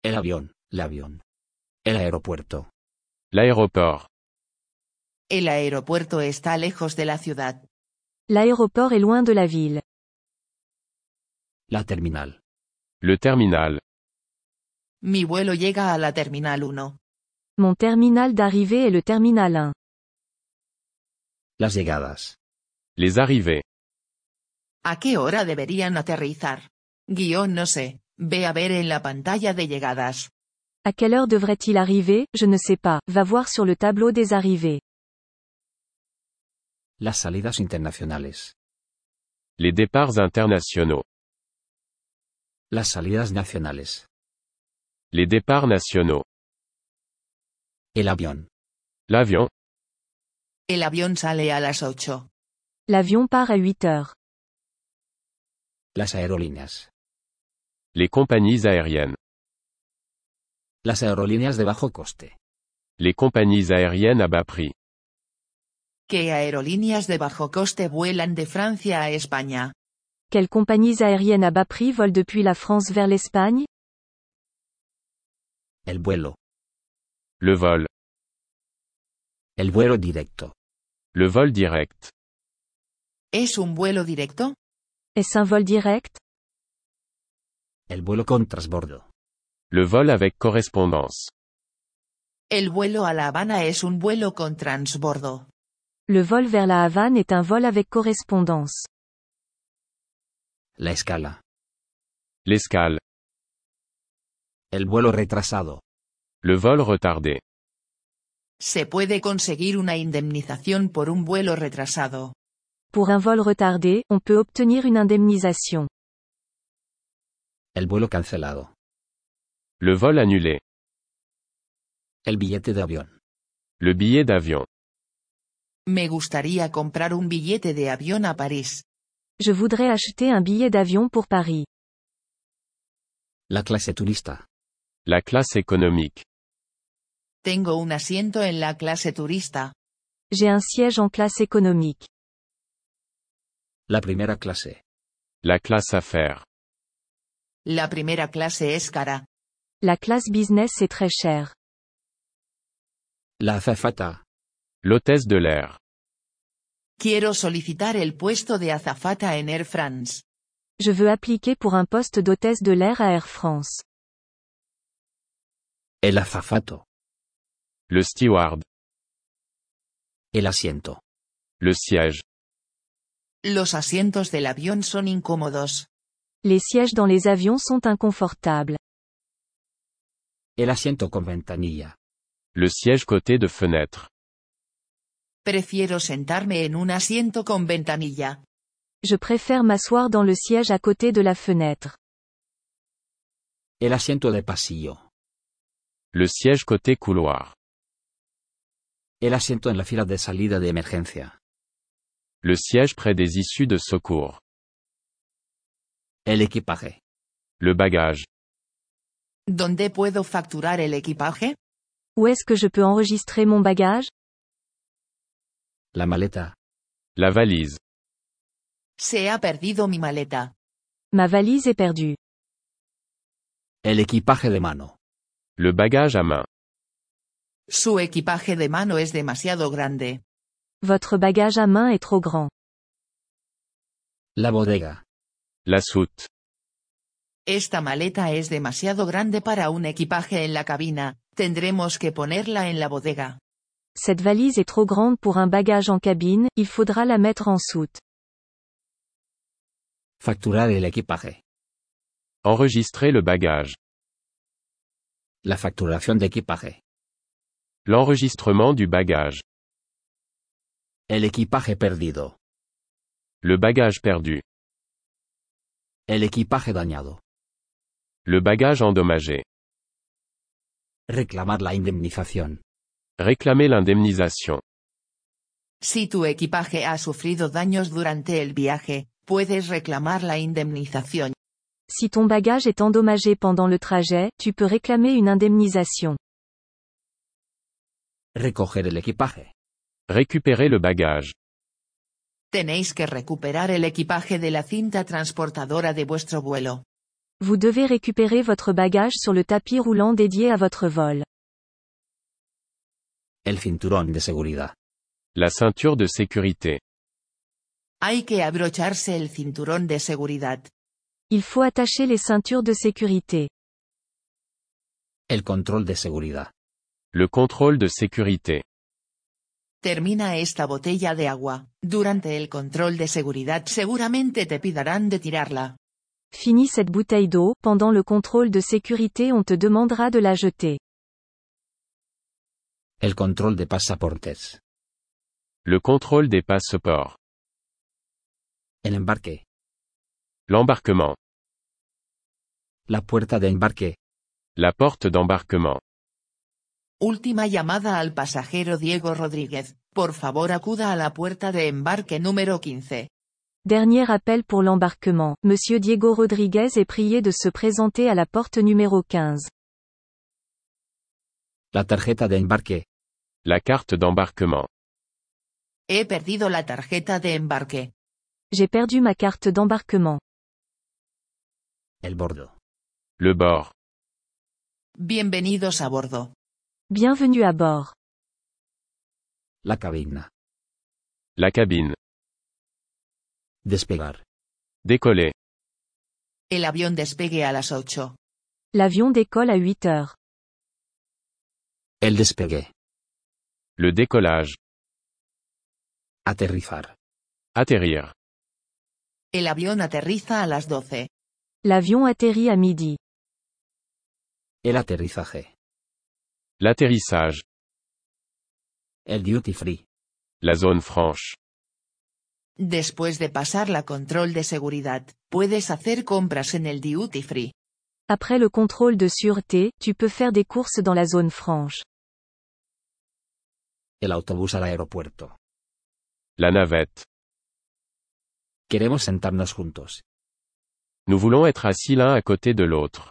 El avión, l'avion. El aeropuerto. L'aéroport. El aeropuerto está lejos de la ciudad. L'aéroport est loin de la ville. La terminal. Le terminal. Mi vuelo llega a la Terminal 1. Mon terminal d'arrivée est le terminal 1. Las llegadas. Les arrivées. ¿A qué hora deberían aterrizar? No sé, ve a ver en la pantalla de llegadas. À quelle heure devrait-il arriver? Je ne sais pas, va voir sur le tableau des arrivées. Las salidas internacionales. Les départs internationaux. Las salidas nacionales. Les départs nationaux. El avión. L'avion. El avión sale a las 8. L'avion part à 8 heures. Las aerolíneas. Les compagnies aériennes. Las aerolíneas de bajo coste. Les compagnies aériennes à bas prix. ¿Qué aerolíneas de bajo coste vuelan de Francia a España? Quelles compagnies aériennes à bas prix volent depuis la France vers l'Espagne? El vuelo. Le vol. El vuelo directo. Le vol direct. ¿Es un vuelo directo? Est-ce un vol direct? El vuelo con transbordo. Le vol avec correspondance. El vuelo a La Habana es un vuelo con transbordo. Le vol vers la Havane est un vol avec correspondance. La escala. L'escale. El vuelo retrasado. Le vol retardé. Se puede conseguir una indemnización por un vuelo retrasado. Pour un vol retardé, on peut obtenir une indemnisation. El vuelo cancelado. Le vol annulé. El billete de avión. Le billet d'avion. Me gustaría comprar un billete de avión a París. Je voudrais acheter un billet d'avion pour Paris. La clase turista. La classe économique. Tengo un asiento en la clase turista. J'ai un siège en classe économique. La primera clase. La classe affaires. La primera clase es cara. La classe business est très chère. La azafata. L'hôtesse de l'air. Quiero solicitar el puesto de azafata en Air France. Je veux appliquer pour un poste d'hôtesse de l'air à Air France. El azafato. Le steward. El asiento. Le siège. Los asientos del avión son incómodos. Les sièges dans les avions sont inconfortables. El asiento con ventanilla. Le siège côté de fenêtre. Prefiero sentarme en un asiento con ventanilla. Je préfère m'asseoir dans le siège à côté de la fenêtre. El asiento de pasillo. Le siège côté couloir. El asiento en la fila de salida de emergencia. Le siège près des issues de secours. El equipaje. Le bagage. ¿Dónde puedo facturar el equipaje? Où est-ce que je peux enregistrer mon bagage? La maleta. La valise. Se ha perdido mi maleta. Ma valise est perdue. El equipaje de mano. Le bagage à main. Su equipaje de mano es demasiado grande. Votre bagage à main est trop grand. La bodega. La soute. Esta maleta es demasiado grande para un equipaje en la cabina, tendremos que ponerla en la bodega. Cette valise est trop grande pour un bagage en cabine, il faudra la mettre en soute. Facturar el equipaje. Enregistrer le bagage. La facturación de equipaje. L'enregistrement du bagage. El equipaje perdido. Le bagage perdu. El equipaje dañado. Le bagage endommagé. Reclamar la indemnización. Réclamer l'indemnisation. Si tu equipaje ha sufrido daños durante el viaje, puedes reclamar la indemnización. Si ton bagage est endommagé pendant le trajet, tu peux réclamer une indemnisation. Recoger el equipaje. Récupérer le bagage. Tenéis que recuperar el equipaje de la cinta transportadora de vuestro vuelo. Vous devez récupérer votre bagage sur le tapis roulant dédié à votre vol. El cinturón de seguridad. La ceinture de sécurité. Hay que abrocharse el cinturón de seguridad. Il faut attacher les ceintures de sécurité. El control de seguridad. Le contrôle de sécurité. Termina esta botella de agua. Durante el control de seguridad seguramente te pidarán de tirarla. Finis cette bouteille d'eau, pendant le contrôle de sécurité on te demandera de la jeter. El control de pasaportes. Le contrôle des passeports. El embarque. L'embarquement. La puerta de embarque. La porte d'embarquement. Última llamada al pasajero Diego Rodríguez. Por favor acuda a la puerta de embarque número 15. Dernier appel pour l'embarquement. Monsieur Diego Rodriguez est prié de se présenter à la porte numéro 15. La tarjeta de embarque. La carte d'embarquement. He perdido la tarjeta de embarque. J'ai perdu ma carte d'embarquement. El bordo. Le bord. Bienvenidos a bordo. Bienvenue à bord. La cabina. La cabine. Despegar. Décoller. El avión despegue a las 8. L'avion décolle à 8 heures. El despegue. Le décollage. Aterrizar. Atterrir. El avión aterriza a las 12. L'avion atterrit à midi. El aterrizaje. L'atterrissage. El duty free. La zone franche. Después de pasar la control de seguridad, puedes hacer compras en el duty free. Après le contrôle de sûreté, tu peux faire des courses dans la zone franche. El autobús al aeropuerto. La navette. Queremos sentarnos juntos. Nous voulons être assis l'un à côté de l'autre.